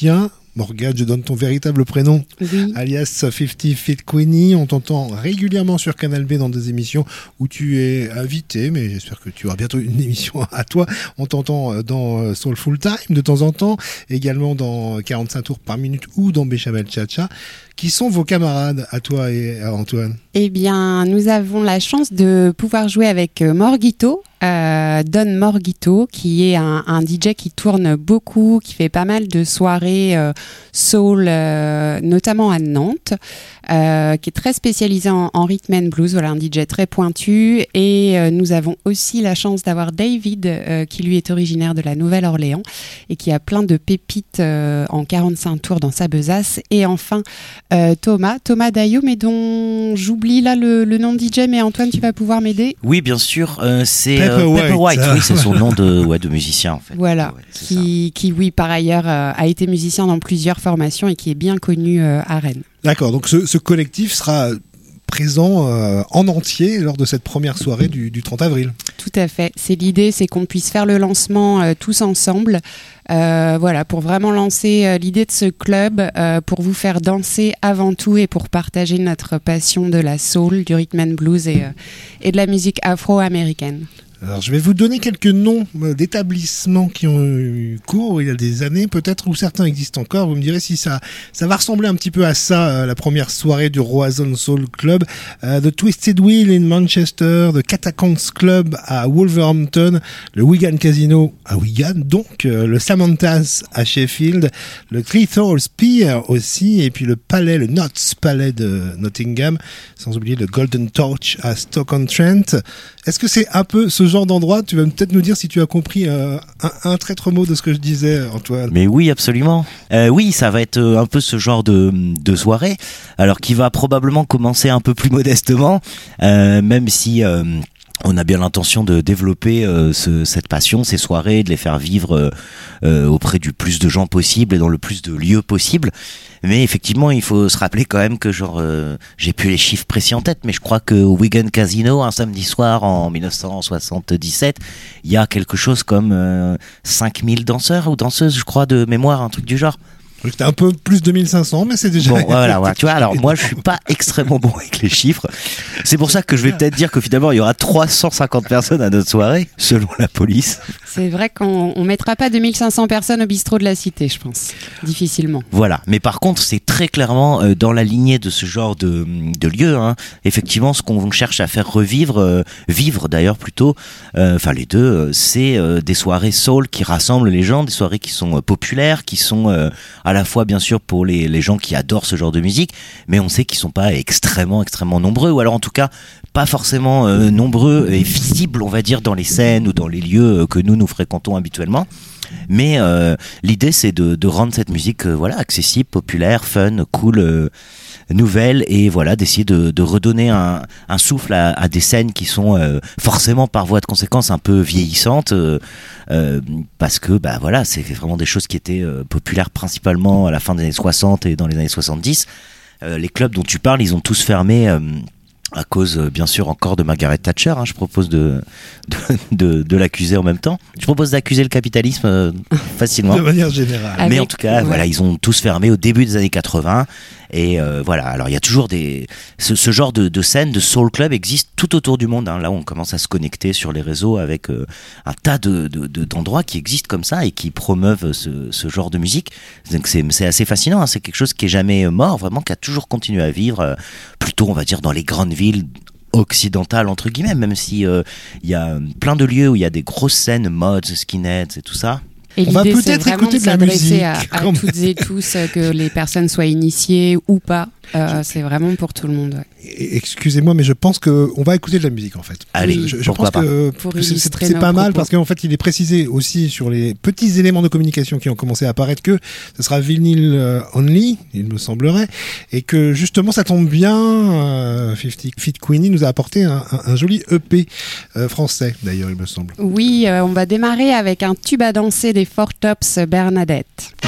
Morgane, je donne ton véritable prénom, Oui. alias cinquante Feet Queenie. On t'entend régulièrement sur Canal B dans des émissions où tu es invité, mais j'espère que tu auras bientôt une émission à toi. On t'entend dans Soul Full Time de temps en temps, également dans quarante-cinq tours par minute ou dans Béchamel Cha-Cha. Qui sont vos camarades à toi et à Antoine? Eh bien, nous avons la chance de pouvoir jouer avec euh, Morgito, euh, Don Morgito, qui est un, un D J qui tourne beaucoup, qui fait pas mal de soirées euh, soul, euh, notamment à Nantes, euh, qui est très spécialisé en, en rhythm and blues. Voilà, un D J très pointu. Et euh, nous avons aussi la chance d'avoir David, euh, qui lui est originaire de la Nouvelle-Orléans et qui a plein de pépites euh, en quarante-cinq tours dans sa besace. Et enfin, euh, Thomas, Thomas Dayo, mais dont j'oublie là le, le nom de D J, mais Antoine, tu vas pouvoir m'aider. Oui, bien sûr, euh, c'est Pepper euh, Pepper White. White. Oui, c'est son nom de, ouais, de musicien en fait. Voilà, Ouais, c'est ça. qui, qui, oui, par ailleurs, euh, a été musicien dans plusieurs formations et qui est bien connu euh, à Rennes. D'accord, donc ce, ce collectif sera présent euh, en entier lors de cette première soirée du, du trente avril. Tout à fait. C'est l'idée, c'est qu'on puisse faire le lancement euh, tous ensemble. Euh, voilà, pour vraiment lancer euh, l'idée de ce club, euh, pour vous faire danser avant tout et pour partager notre passion de la soul, du rhythm and blues et, euh, et de la musique afro-américaine. Alors, je vais vous donner quelques noms euh, d'établissements qui ont eu cours il y a des années, peut-être, ou certains existent encore. Vous me direz si ça, ça va ressembler un petit peu à ça, euh, la première soirée du Roazhon Soul Club. Euh, The Twisted Wheel in Manchester, The Catacombs Club à Wolverhampton, le Wigan Casino à Wigan, donc euh, le Samantha's à Sheffield, le Cleethorpes Pier aussi, et puis le Palais, le Notts Palais de Nottingham, sans oublier le Golden Torch à Stoke-on-Trent. Est-ce que c'est un peu ce genre d'endroit? Tu vas peut-être nous dire si tu as compris euh, un, un traître mot de ce que je disais, Antoine. Mais oui, absolument. Euh, oui, ça va être euh, un peu ce genre de, de soirée, alors qui va probablement commencer un peu plus modestement, euh, même si euh, on a bien l'intention de développer euh, ce, cette passion, ces soirées, de les faire vivre euh, euh, auprès du plus de gens possible et dans le plus de lieux possible. Mais effectivement, il faut se rappeler quand même que genre, euh, j'ai plus les chiffres précis en tête, mais je crois que au Wigan Casino, un samedi soir en dix-neuf cent soixante-dix-sept, il y a quelque chose comme euh, cinq mille danseurs ou danseuses, je crois, de mémoire, un truc du genre. C'était un peu plus de mille cinq cents, mais c'est déjà... Bon, voilà, voilà, tu vois, alors moi je suis pas extrêmement bon avec les chiffres. C'est pour ça que je vais peut-être dire que finalement il y aura trois cent cinquante personnes à notre soirée, selon la police. C'est vrai qu'on on mettra pas deux mille cinq cents personnes au bistrot de la Cité, je pense. Difficilement. Voilà, mais par contre c'est très clairement euh, dans la lignée de ce genre de, de lieu, hein. Effectivement ce qu'on cherche à faire revivre, euh, vivre d'ailleurs plutôt, euh, enfin les deux, euh, c'est euh, des soirées soul qui rassemblent les gens, des soirées qui sont euh, populaires, qui sont euh, à la fois bien sûr pour les, les gens qui adorent ce genre de musique, mais on sait qu'ils sont pas extrêmement extrêmement nombreux, ou alors en tout cas pas forcément euh, nombreux et visibles on va dire dans les scènes ou dans les lieux euh, que nous nous fréquentons habituellement. Mais euh, l'idée c'est de, de rendre cette musique euh, voilà accessible, populaire, fun, cool, euh, nouvelle, et voilà d'essayer de, de redonner un, un souffle à, à des scènes qui sont euh, forcément par voie de conséquence un peu vieillissantes, euh, euh, parce que bah voilà c'est vraiment des choses qui étaient euh, populaires principalement à la fin des années soixante et dans les années soixante-dix. Euh, les clubs dont tu parles, ils ont tous fermé. Euh, à cause, euh, bien sûr, encore de Margaret Thatcher, hein, je propose de, de, de, de l'accuser en même temps. Je propose d'accuser le capitalisme euh, facilement. De manière générale. Avec- Mais en tout cas, ouais. voilà, ils ont tous fermé au début des années quatre-vingts. Et euh, voilà, alors il y a toujours des... Ce, ce genre de, de scène, de soul club existe tout autour du monde. Hein. Là, on commence à se connecter sur les réseaux avec euh, un tas de, de, de, d'endroits qui existent comme ça et qui promeuvent ce, ce genre de musique. Donc c'est, c'est assez fascinant, hein. C'est quelque chose qui est jamais mort, vraiment, qui a toujours continué à vivre, euh, plutôt, on va dire, dans les grandes villes occidentales, entre guillemets, même si euh, il y a plein de lieux où il y a des grosses scènes, mods, skinheads et tout ça. Et On va l'idée, c'est peut-être vraiment écouter de la s'adresser musique, à, à quand toutes et tous, euh, que les personnes soient initiées ou pas. Euh, c'est vraiment pour tout le monde. Ouais. Et- Excusez-moi, mais je pense que on va écouter de la musique en fait. Allez, je, je pourquoi pense que Pour c'est- c'est illustrer c'est nos pas mal propos. parce qu'en fait il est précisé aussi sur les petits éléments de communication qui ont commencé à apparaître que ce sera vinyle euh, only, il me semblerait, et que justement ça tombe bien. Euh, cinquante Feet Queenie nous a apporté un, un- un joli E P euh, français d'ailleurs, il me semble. Oui, euh, on va démarrer avec un tube à danser des Four Tops, Bernadette.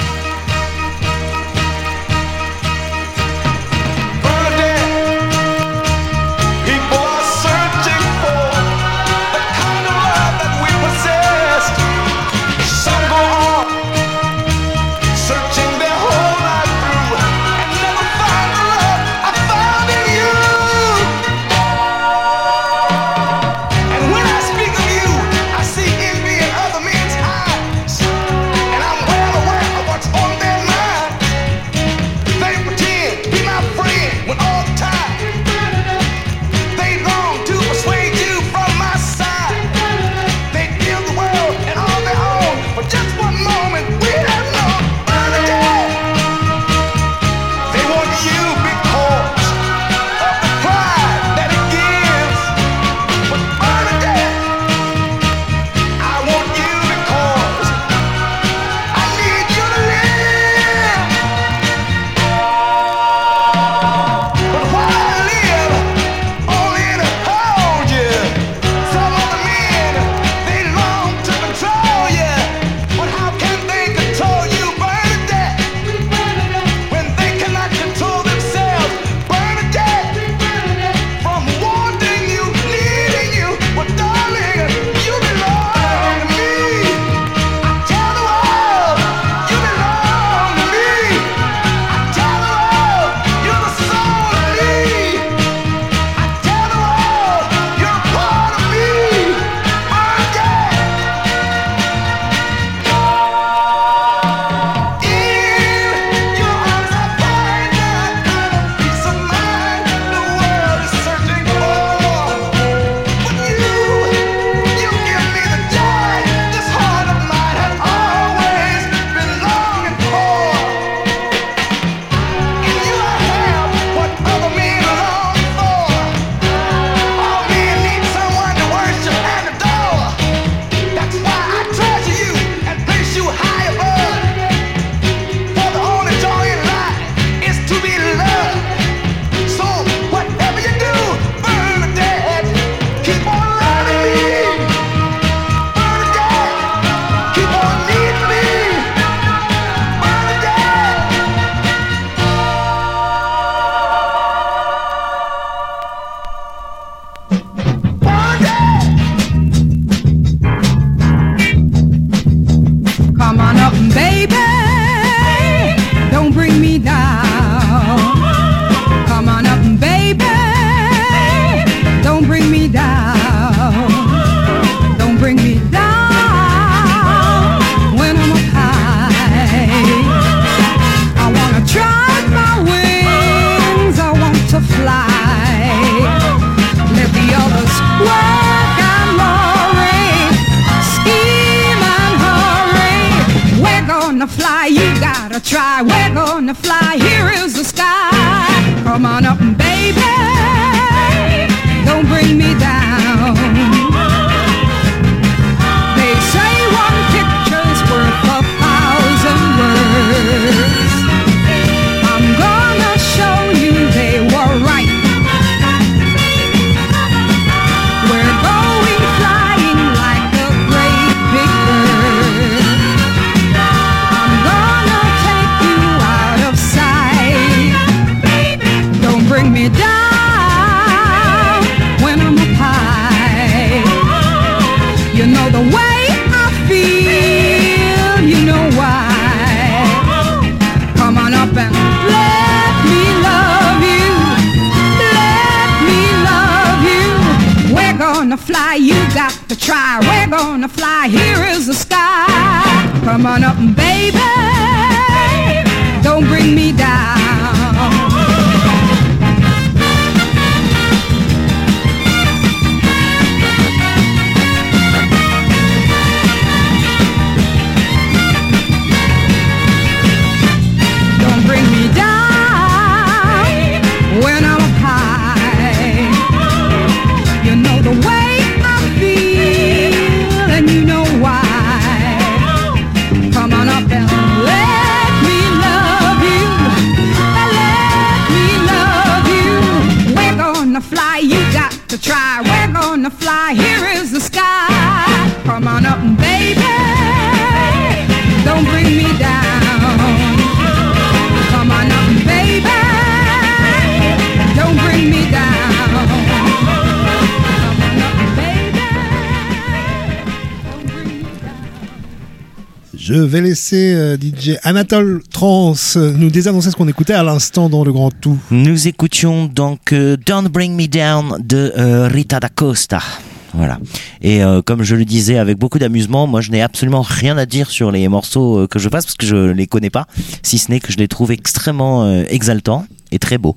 People are searching for the kind of love that we possessed. Some go on searching their whole baby, don't bring me down. Come on up, baby, don't bring me down. Don't bring me down when I'm up high. I wanna try my wings, I want to fly. Let the others work and worry, scheme and hurry. We're gonna fly, you gotta try. We're gonna fly, here is the sky. Come on up, baby, don't bring me down. They say one picture's worth a thousand words. I'm gonna show you they were right. We're going flying like a great big bird. I'm gonna take you out of sight. Don't bring me down when I'm up high. You know the way I feel, you know why. Come on up and let me love you. Let me love you. We're gonna fly, you got to try. We're gonna fly, here is the sky. Come on up, baby, don't bring me down. Don't bring me down when I'm up high. You know the way I feel, and you know why. Come on up and let me love you. Let me love you. We're gonna fly, you got to try. We're gonna fly, here is the sky. Come on up, baby, don't bring me down. Come on up, baby, don't bring me down. Come on up, baby, don't bring me down. Je vais laisser euh, D J Anatole Trans nous désannoncer ce qu'on écoutait à l'instant dans le Grand Tout. Nous écoutions donc euh, Don't Bring Me Down de euh, Rita da Costa. Voilà. Et euh, comme je le disais avec beaucoup d'amusement, moi je n'ai absolument rien à dire sur les morceaux euh, que je passe parce que je les connais pas, si ce n'est que je les trouve extrêmement euh, exaltants et très beaux.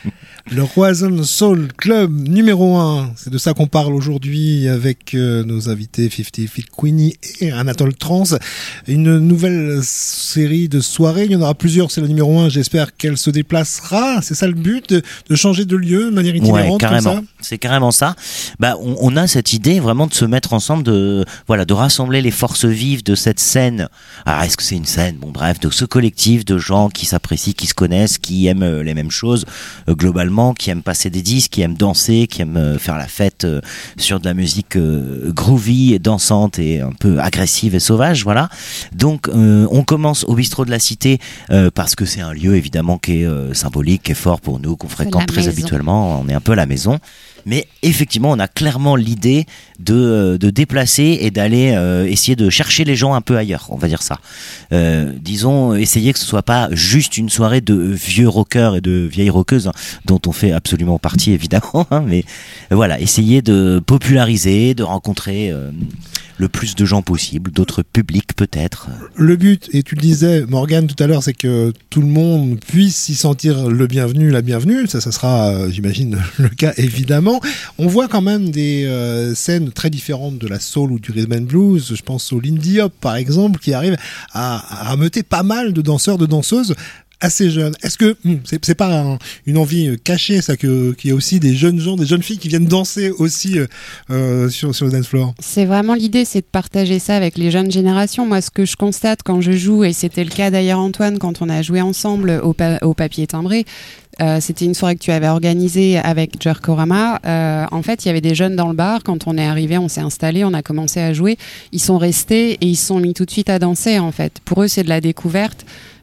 Le Roison Soul Club numéro un, c'est de ça qu'on parle aujourd'hui avec euh, nos invités cinquante Feet Queenie et Anatole Trans. Une nouvelle série de soirées, il y en aura plusieurs, c'est le numéro un, j'espère qu'elle se déplacera, c'est ça le but, de, de changer de lieu de manière itinérante, ouais, carrément. comme ça. C'est carrément ça. Bah, on, on a cette idée vraiment de se mettre ensemble, de voilà, de rassembler les forces vives de cette scène. Alors, est-ce que c'est une scène? Bon, bref, de ce collectif de gens qui s'apprécient, qui se connaissent, qui aiment euh, les mêmes choses euh, globalement, qui aiment passer des disques, qui aiment danser, qui aiment euh, faire la fête euh, sur de la musique euh, groovy et dansante et un peu agressive et sauvage. Voilà. Donc, euh, on commence au bistrot de la Cité euh, parce que c'est un lieu évidemment qui est euh, symbolique, qui est fort pour nous, qu'on fréquente très maison. habituellement. On est un peu à la maison. Mais effectivement, on a clairement l'idée de, de déplacer et d'aller euh, essayer de chercher les gens un peu ailleurs, on va dire ça. Euh, disons, essayer que ce soit pas juste une soirée de vieux rockers et de vieilles rockeuses, hein, dont on fait absolument partie évidemment, hein, mais voilà, essayer de populariser, de rencontrer euh, le plus de gens possible, d'autres publics peut-être. Le but, et tu le disais Morgane tout à l'heure, c'est que tout le monde puisse s'y sentir le bienvenu, la bienvenue. Ça, ça sera, euh, j'imagine, le cas évidemment. On voit quand même des euh, scènes très différentes de la soul ou du rhythm and blues. Je pense au Lindy Hop par exemple, qui arrive à, à rameuter pas mal de danseurs, de danseuses assez jeunes. Est-ce que hum, c'est, c'est pas un, une envie cachée, ça, que qu'il y a aussi des jeunes gens, des jeunes filles qui viennent danser aussi euh, sur sur le dance floor? C'est vraiment l'idée, c'est de partager ça avec les jeunes générations. Moi, ce que je constate quand je joue, et c'était le cas d'ailleurs Antoine quand on a joué ensemble au, pa- au papier timbré. Euh, c'était une soirée que tu avais organisée avec Jerkorama. Euh, en fait, il y avait des jeunes dans le bar. Quand on est arrivé, on s'est installé, on a commencé à jouer. Ils sont restés et ils se sont mis tout de suite à danser. En fait, pour eux, c'est de la découverte.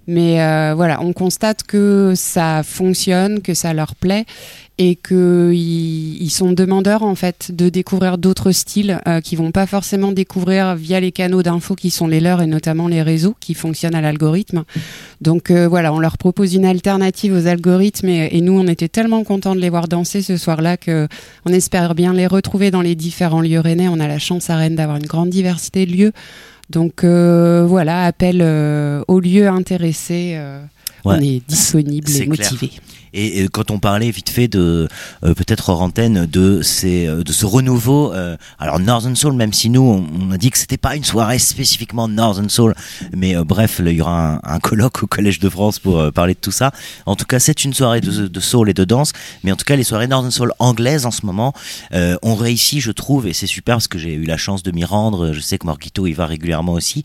Mais euh, voilà, on constate que ça fonctionne, que ça leur plaît et qu'ils ils sont demandeurs en fait de découvrir d'autres styles euh, qu'ils vont pas forcément découvrir via les canaux d'infos qui sont les leurs et notamment les réseaux qui fonctionnent à l'algorithme. Donc euh, voilà, on leur propose une alternative aux algorithmes et, et nous on était tellement contents de les voir danser ce soir-là que on espère bien les retrouver dans les différents lieux rennais. On a la chance à Rennes d'avoir une grande diversité de lieux. Donc euh, voilà, appel euh, aux lieux intéressés. Euh, Ouais, on est disponible c'est et motivé. clair. Et, et quand on parlait vite fait de euh, peut-être hors antenne de ces euh, de ce renouveau, euh, alors Northern Soul, même si nous on, on a dit que c'était pas une soirée spécifiquement Northern Soul, mais euh, bref, là, il y aura un, un colloque au Collège de France pour euh, parler de tout ça. En tout cas, c'est une soirée de, de soul et de danse, mais en tout cas les soirées Northern Soul anglaises en ce moment euh, ont réussi, je trouve, et c'est super parce que j'ai eu la chance de m'y rendre. Je sais que Morgito y va régulièrement aussi.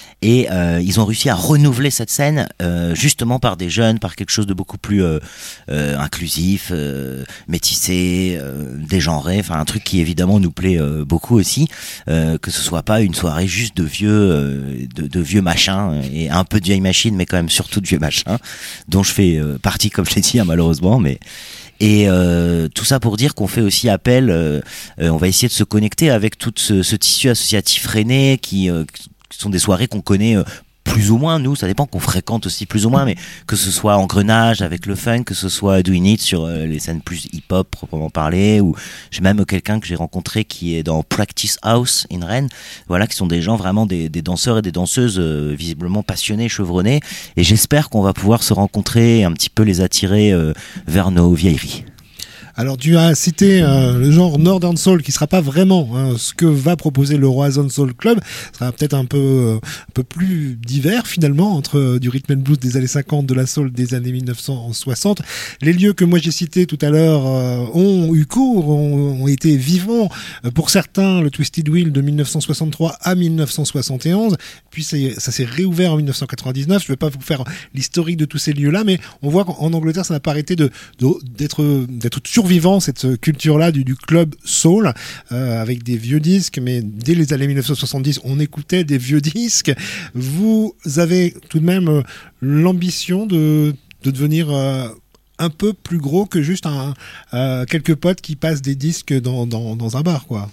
Et euh, ils ont réussi à renouveler cette scène euh, justement par des jeunes, par quelque chose de beaucoup plus euh, euh, inclusif, euh, métissé, euh, dégenré, enfin un truc qui évidemment nous plaît euh, beaucoup aussi, euh, que ce soit pas une soirée juste de vieux, euh, de, de vieux machins et un peu de vieille machine, mais quand même surtout de vieux machins, dont je fais euh, partie comme je l'ai dit hein, malheureusement, mais et euh, tout ça pour dire qu'on fait aussi appel, euh, euh, on va essayer de se connecter avec tout ce, ce tissu associatif rennais qui euh, Ce sont des soirées qu'on connaît euh, plus ou moins, nous, ça dépend, qu'on fréquente aussi plus ou moins, mais que ce soit Engrenage avec le funk, que ce soit Doing It sur euh, les scènes plus hip-hop proprement parlé, ou j'ai même quelqu'un que j'ai rencontré qui est dans Practice House in Rennes, voilà, qui sont des gens vraiment des, des danseurs et des danseuses euh, visiblement passionnés, chevronnés, et j'espère qu'on va pouvoir se rencontrer et un petit peu les attirer euh, vers nos vieilleries. Alors tu as cité euh, le genre Northern Soul qui sera pas vraiment hein, ce que va proposer le Roazhon Soul Club. Ce sera peut-être un peu euh, un peu plus divers finalement entre euh, du rhythm and blues des années cinquante, de la soul des années mille neuf cent soixante. Les lieux que moi j'ai cités tout à l'heure euh, ont eu cours, ont, ont été vivants. Euh, pour certains, le Twisted Wheel de mille neuf cent soixante-trois à mille neuf cent soixante et onze. Puis c'est, ça s'est réouvert en mille neuf cent quatre-vingt-dix-neuf. Je vais pas vous faire l'historique de tous ces lieux-là, mais on voit qu'en Angleterre ça n'a pas arrêté de, de d'être d'être survivant cette culture-là du, du club soul euh, avec des vieux disques, mais dès les années mille neuf cent soixante-dix, on écoutait des vieux disques. Vous avez tout de même euh, l'ambition de, de devenir euh, un peu plus gros que juste un, euh, quelques potes qui passent des disques dans, dans, dans un bar, quoi.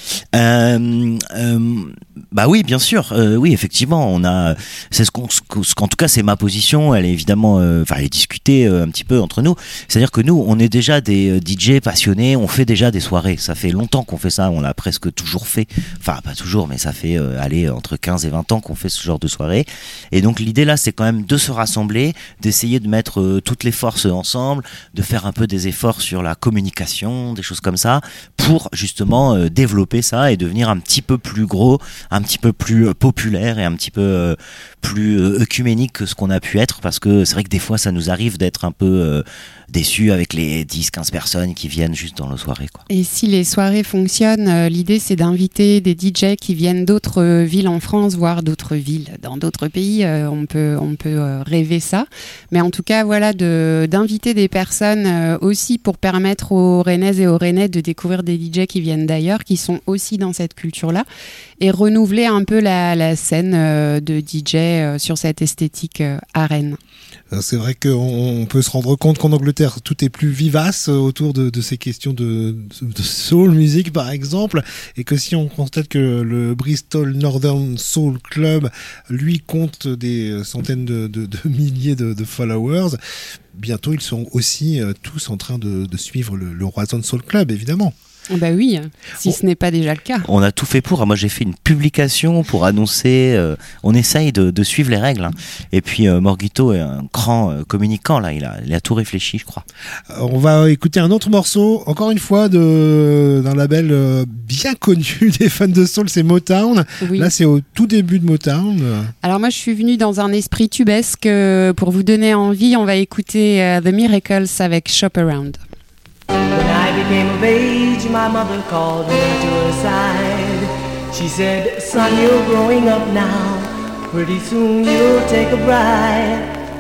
Euh, euh, bah oui, bien sûr. Euh, oui, effectivement, on a. C'est ce qu'on, ce qu'en tout cas, c'est ma position. Elle est évidemment, euh, enfin, elle est discutée euh, un petit peu entre nous. C'est-à-dire que nous, on est déjà des euh, D J passionnés. On fait déjà des soirées. Ça fait longtemps qu'on fait ça. On l'a presque toujours fait. Enfin, pas toujours, mais ça fait euh, aller entre quinze et vingt ans qu'on fait ce genre de soirée. Et donc, l'idée là, c'est quand même de se rassembler, d'essayer de mettre euh, toutes les forces ensemble, de faire un peu des efforts sur la communication, des choses comme ça, pour justement euh, développer ça et devenir un petit peu plus gros, un petit peu plus euh, populaire et un petit peu euh, plus euh, œcuménique que ce qu'on a pu être, parce que c'est vrai que des fois ça nous arrive d'être un peu euh, déçus avec les dix quinze personnes qui viennent juste dans nos soirées, quoi. Et si les soirées fonctionnent, euh, l'idée c'est d'inviter des D J qui viennent d'autres euh, villes en France, voire d'autres villes dans d'autres pays. Euh, on peut, on peut euh, rêver ça. Mais en tout cas, voilà, de, d'inviter des personnes euh, aussi pour permettre aux Rennaises et aux Rennais de découvrir des D J qui viennent d'ailleurs, qui sont aussi dans cette culture-là, et renouveler un peu la, la scène euh, de D J euh, sur cette esthétique euh, à Rennes. C'est vrai qu'on peut se rendre compte qu'en Angleterre, tout est plus vivace autour de, de ces questions de, de soul music, par exemple, et que si on constate que le Bristol Northern Soul Club, lui, compte des centaines de, de, de milliers de, de followers, bientôt ils seront aussi euh, tous en train de, de suivre le, le Roazhon Soul Club, évidemment. Bah oui, si ce n'est pas déjà le cas. On a tout fait pour. Moi, j'ai fait une publication pour annoncer. Euh, on essaye de, de suivre les règles. Hein. Et puis, euh, Morgito est un grand euh, communicant. Là, il a, il a tout réfléchi, je crois. On va écouter un autre morceau, encore une fois, de, d'un label euh, bien connu des fans de soul, c'est Motown. Oui. Là, c'est au tout début de Motown. Alors moi, je suis venue dans un esprit tubesque. Euh, pour vous donner envie, on va écouter euh, The Miracles avec Shop Around. When I became of age, my mother called me to her side. She said, son, you're growing up now. Pretty soon you'll take a bride.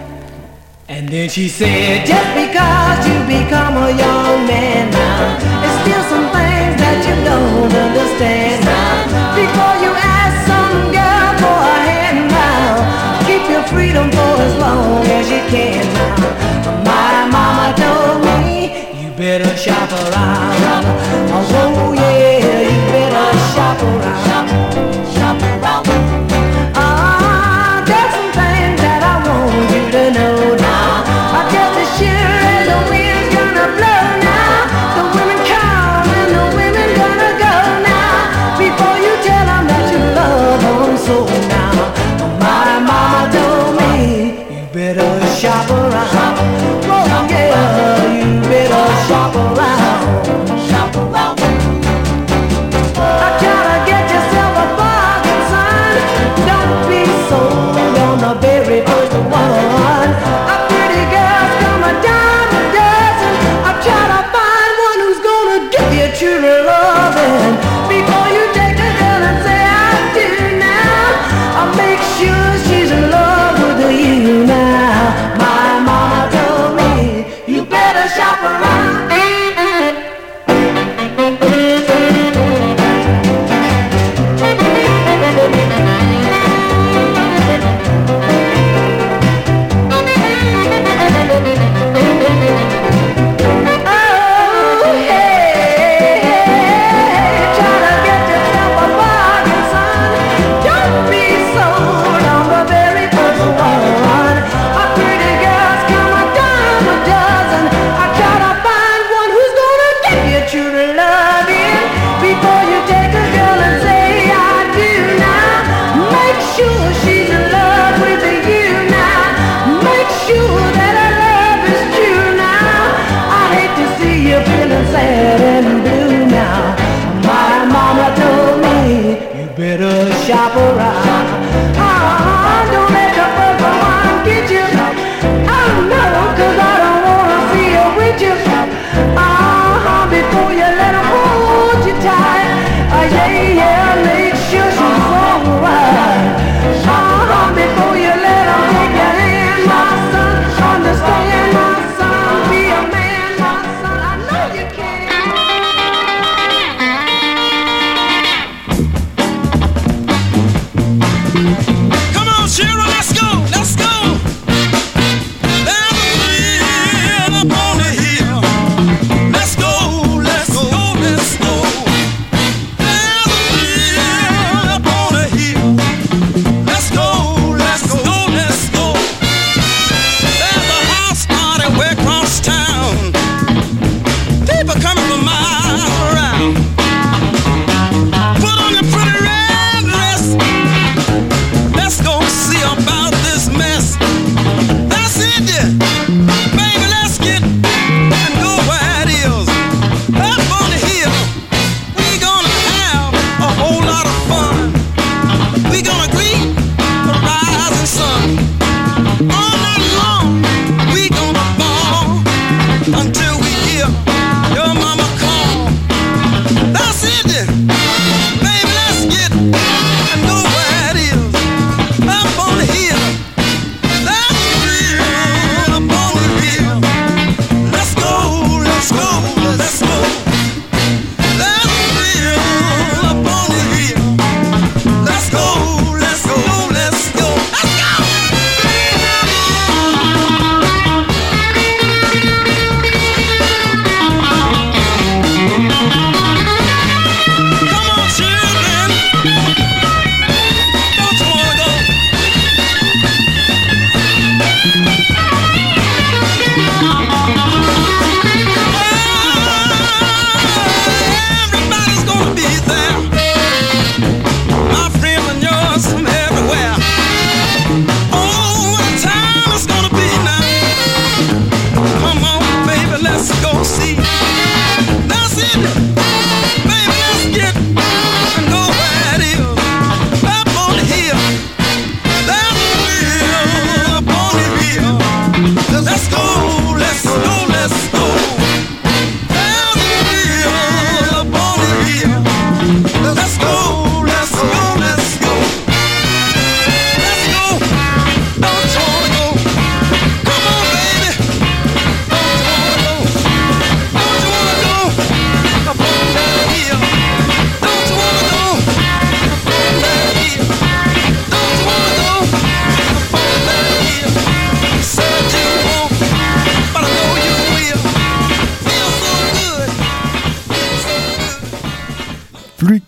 And then she said, just because you become a young man now, there's still some things that you don't understand now. Before you ask some girl for a hand now, keep your freedom for as long around. Oh yeah, you better shop around. Shop around. Ah, there's some things that I want you to know now. I just as sure as the wind's gonna blow now. The women come and the women gonna go now. Before you tell them that you love them so now. My mama told me you better shop around. Oh yeah, you better shop around.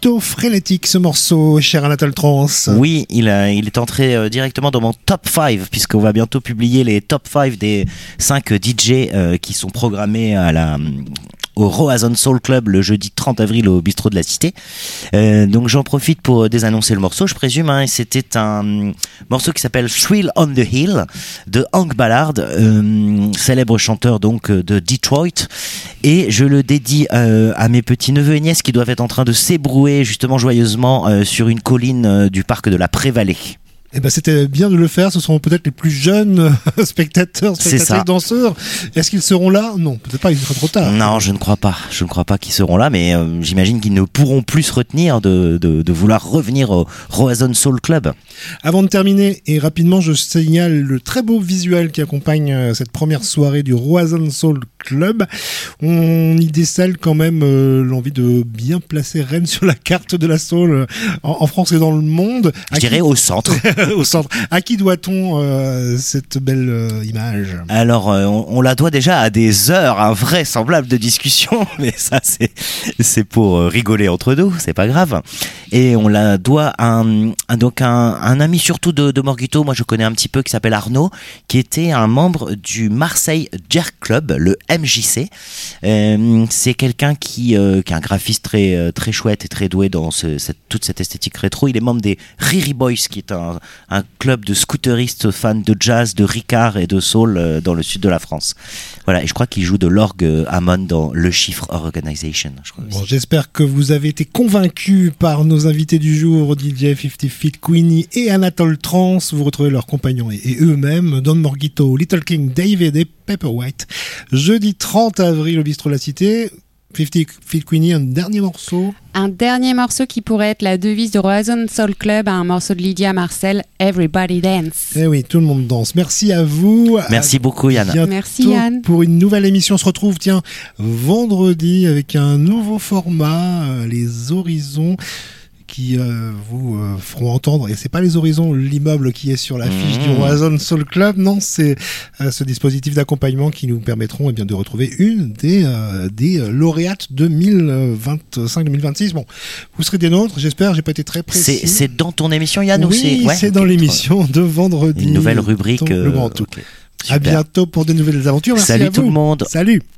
plutôt frénétique ce morceau, cher Anatole Trans. Oui, il, a, il est entré euh, directement dans mon top cinq, puisqu'on va bientôt publier les top cinq des cinq D J euh, qui sont programmés à la... au Roazhon Soul Club le jeudi trente avril au bistrot de la Cité. Euh, donc j'en profite pour désannoncer le morceau, je présume. Hein, c'était un morceau qui s'appelle Thrill on the Hill de Hank Ballard, euh, célèbre chanteur donc de Detroit. Et je le dédie euh, à mes petits neveux et nièces qui doivent être en train de s'ébrouer justement joyeusement euh, sur une colline euh, du parc de la Pré-Vallée. Eh ben, c'était bien de le faire. Ce seront peut-être les plus jeunes spectateurs, spectatrices, danseurs. Est-ce qu'ils seront là? Non, peut-être pas. Il sera trop tard. Non, je ne crois pas. Je ne crois pas qu'ils seront là, mais euh, j'imagine qu'ils ne pourront plus se retenir de, de, de vouloir revenir au Roazhon Soul Club. Avant de terminer, et rapidement, je signale le très beau visuel qui accompagne euh, cette première soirée du Roazhon Soul Club. On y décèle quand même euh, l'envie de bien placer Rennes sur la carte de la soul euh, en, en France et dans le monde. Je à dirais qui... au centre. au centre. À qui doit-on euh, cette belle euh, image? Alors, euh, on, on la doit déjà à des heures invraisemblables de discussion, mais ça, c'est c'est pour euh, rigoler entre nous, c'est pas grave. Et on la doit à un, un donc un, un ami surtout de, de Morguito, moi je connais un petit peu, qui s'appelle Arnaud, qui était un membre du Marseille Jerk Club, le M J C. Euh, c'est quelqu'un qui, euh, qui est un graphiste très très chouette et très doué dans ce, cette, toute cette esthétique rétro. Il est membre des Riri Boys, qui est un un club de scooteristes fans de jazz, de Ricard et de soul euh, dans le sud de la France. Voilà, et je crois qu'il joue de l'orgue euh, Hammond dans Le Chiffre Organization. Je crois bon, j'espère que vous avez été convaincus par nos invités du jour, D J cinquante Feet Queenie et Anatole Trans. Vous retrouvez leurs compagnons et, et eux-mêmes, Don Morguito, Little King David et Pepperwhite. Jeudi trente avril au bistrot de la Cité. cinquante Feet Queenie, un dernier morceau. Un dernier morceau qui pourrait être la devise de Roazhon Soul Club, un morceau de Lydia Marcel, Everybody Dance. Eh oui, tout le monde danse. Merci à vous. Merci à beaucoup Yann. Merci Yann. Pour une nouvelle émission, on se retrouve tiens vendredi avec un nouveau format, euh, les horizons, qui euh, vous euh, feront entendre, et c'est pas les horizons, l'immeuble qui est sur l'affiche mmh. du Roazhon Soul Club, non, c'est euh, ce dispositif d'accompagnement qui nous permettront eh bien de retrouver une des euh, des lauréates deux mille vingt-cinq deux mille vingt-six. Bon, vous serez des nôtres, j'espère, j'ai pas été très précis. C'est, c'est dans ton émission Yann, oui, ou c'est ouais, c'est okay, dans l'émission de vendredi. Une nouvelle rubrique. Le Grand Tout. Okay. À bientôt pour de nouvelles aventures. Merci Salut à vous. tout le monde. Salut.